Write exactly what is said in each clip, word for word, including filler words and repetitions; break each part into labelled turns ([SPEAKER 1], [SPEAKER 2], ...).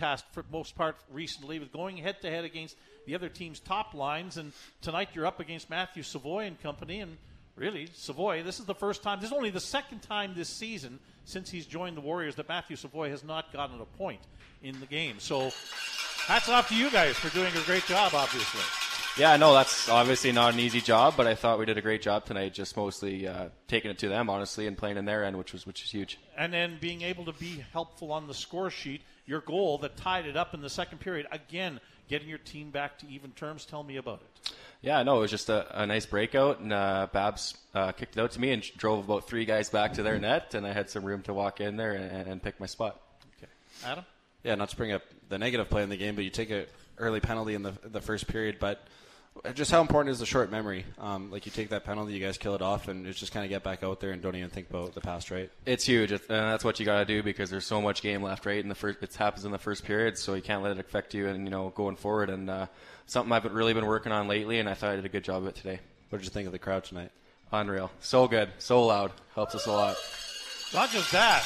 [SPEAKER 1] tasked for most part recently with going head-to-head against the other team's top lines, and tonight you're up against Matthew Savoy and company, and really, Savoy, this is the first time, this is only the second time this season since he's joined the Warriors that Matthew Savoy has not gotten a point in the game. So hats off to you guys for doing a great job, obviously.
[SPEAKER 2] Yeah, no, that's obviously not an easy job, but I thought we did a great job tonight, just mostly uh, taking it to them, honestly, and playing in their end, which was which is huge.
[SPEAKER 1] And then being able to be helpful on the score sheet, your goal that tied it up in the second period, again, getting your team back to even terms. Tell me about it.
[SPEAKER 2] Yeah, no, it was just a, a nice breakout, and uh, Babs uh, kicked it out to me and drove about three guys back to their net, and I had some room to walk in there and, and pick my spot.
[SPEAKER 1] Okay. Adam?
[SPEAKER 3] Yeah, not to bring up the negative play in the game, but you take an early penalty in the the first period, but just how important is the short memory? Um, like you take that penalty, you guys kill it off, and it's just kind of get back out there and don't even think about the past, right?
[SPEAKER 2] It's huge, and that's what you got to do because there's so much game left, right? In the first, it happens in the first period, so you can't let it affect you, and you know, going forward. And uh, something I've really been working on lately, and I thought I did a good job of it today.
[SPEAKER 3] What did you think of the crowd tonight?
[SPEAKER 2] Unreal, so good, so loud, helps us a lot.
[SPEAKER 1] Not just that.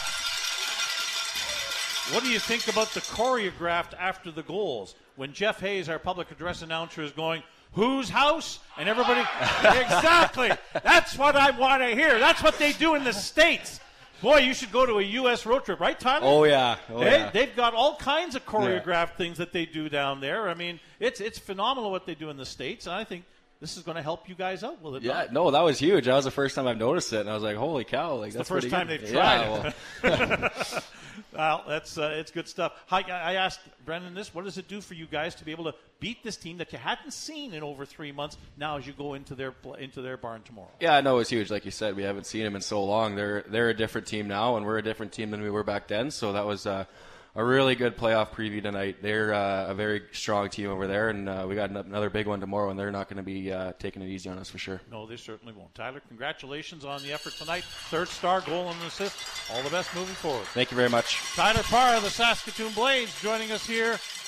[SPEAKER 1] What do you think about the choreographed after the goals when Jeff Hayes, our public address announcer, is going, whose house? And everybody, exactly. That's what I want to hear. That's what they do in the States. Boy, you should go to a U S road trip, right, Tyler?
[SPEAKER 3] Oh, yeah. Oh,
[SPEAKER 1] they,
[SPEAKER 3] yeah.
[SPEAKER 1] They've got all kinds of choreographed
[SPEAKER 3] yeah.
[SPEAKER 1] things that they do down there. I mean, it's it's phenomenal what they do in the States, and I think this is going to help you guys out, will it
[SPEAKER 2] yeah,
[SPEAKER 1] not?
[SPEAKER 2] no, that was huge. That was the first time I've noticed it, and I was like, holy cow. Like,
[SPEAKER 1] it's
[SPEAKER 2] that's
[SPEAKER 1] the first time
[SPEAKER 2] good.
[SPEAKER 1] they've tried
[SPEAKER 2] yeah,
[SPEAKER 1] it.
[SPEAKER 2] Well.
[SPEAKER 1] Well, that's uh, it's good stuff. Hi, I asked Brendan this. What does it do for you guys to be able to beat this team that you hadn't seen in over three months now as you go into their into their barn tomorrow?
[SPEAKER 2] Yeah, no, it's huge. Like you said, we haven't seen them in so long. They're they're a different team now, and we're a different team than we were back then. So that was uh, a really good playoff preview tonight. They're uh, a very strong team over there, and uh, we got another big one tomorrow, and they're not going to be uh, taking it easy on us for sure.
[SPEAKER 1] No, they certainly won't. Tyler, congratulations on the effort tonight. Third star, goal and assist. All the best moving forward.
[SPEAKER 2] Thank you very much.
[SPEAKER 1] Tyler Parr of the Saskatoon Blades joining us here